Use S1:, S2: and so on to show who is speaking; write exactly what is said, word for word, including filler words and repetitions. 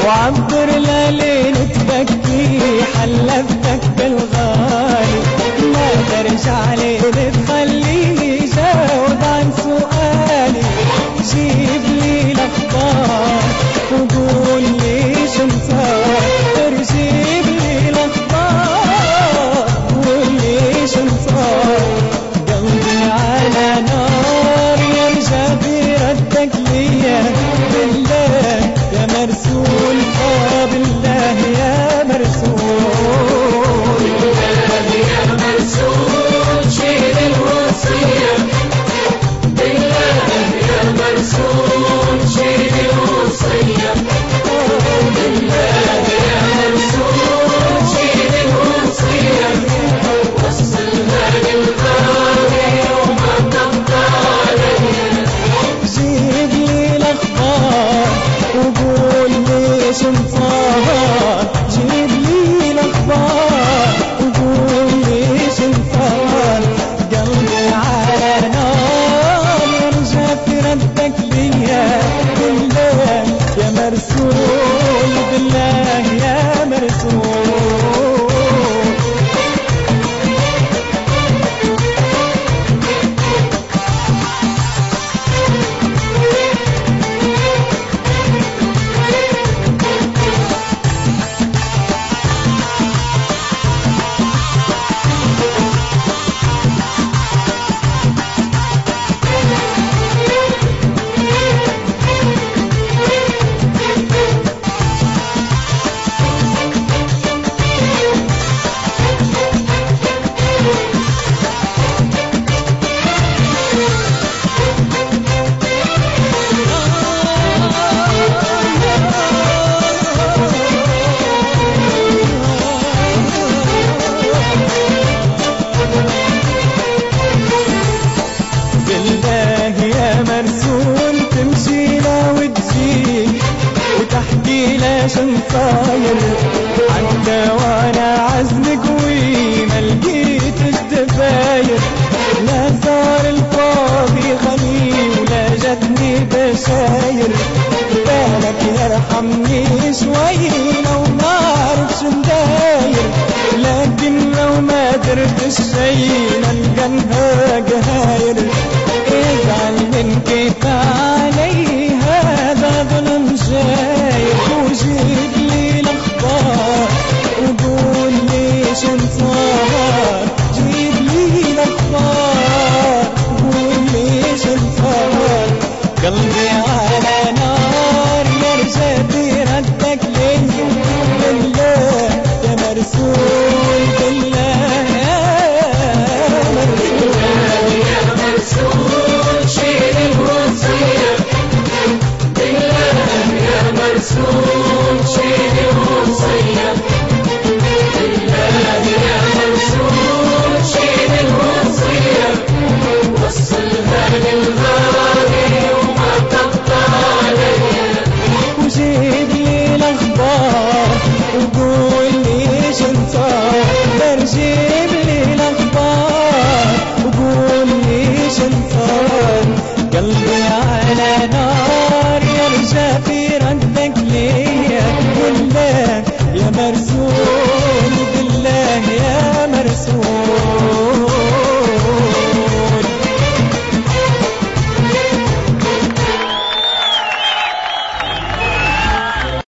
S1: وعبر ليلة تبكي حلفتك بالغالي ما ترجع لي تخليني جاوب عن سؤالي جيب لي الأخبار وقول لي شو صار جيب لي الأخبار وقول لي شو صار قلبي على نار يرجع بردك ليا بالله يا مرسول آه بالله يا مرسول
S2: بالله يا مرسول شيل الوصية بالله يا مرسول شيل الوصية بالله يا مرسول شيل الوصية وصلها للغالي وما تبقى عليا
S1: جيب لي الأخبار وقول لي شو صار جيب لي الأخبار وقول لي شو صار قلبي على نار يرجع في ردك ليا بالله يا مرسول بالله يا مرسول مرسول تمشي لا وتجيك وتحكي لا شن صاير حتى وانا عزم قوي ما لقيتش دفاير لا صار الفاضي غني ولا جتني بشاير بالك يرحمني شوي لو ما اعرف شو داير لكن لو ما درت الشي نلقى قهاير ازعل من كيف علي هذا ظلم شايف وجيب لي الاخبار وقول لي شو صار جيب لي الاخبار وقول لي شو صار قلبي على نار يرجع بردك لي بالله يا مرسول بالله يا مرسول
S2: يا مرسول شيل الوصية بالله يا مرسول شيل الوصية بالله يا مرسول شيل الوصية وصلها للغالي وما تبقى عليا
S1: وجيب لي الأخبار وقول لي شو صار جيب لي الأخبار وقول لي شو صار قلبي على نار يرجع في ردك ليا بالله يا مرسول